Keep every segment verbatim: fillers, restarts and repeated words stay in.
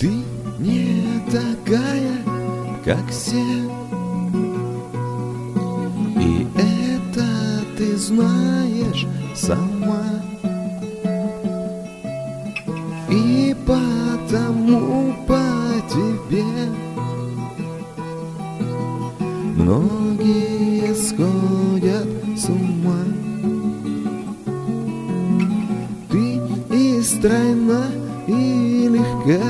Ты не такая, как все, и это ты знаешь сама. И потому по тебе многие сходят с ума. Ты и стройна, и легка,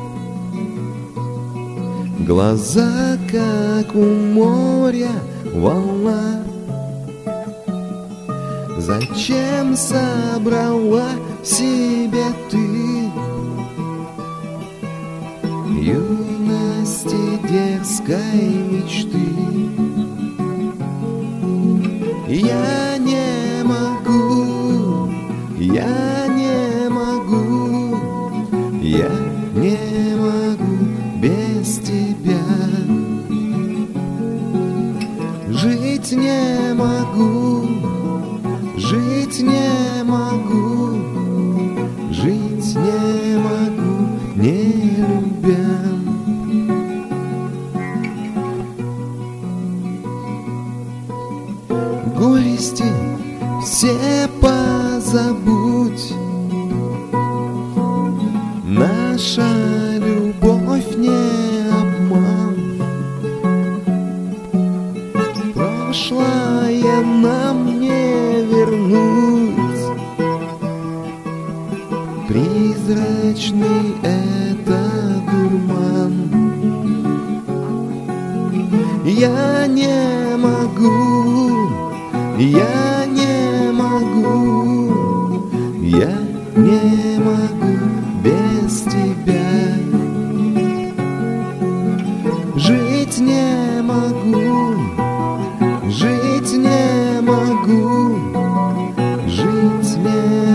глаза, как у моря волна. Зачем собрала себе ты юности дерзкой мечты? Я не могу, я не могу, я не могу без тебя. Жить не могу, жить не могу, жить не могу, не любя. Горести все позабудь, наша любовь не обман. Прошлое нам не вернуть, призрачный это дурман. Я не могу, я не могу, я не могу без тебя. Жить не могу, жить не могу, жить не могу.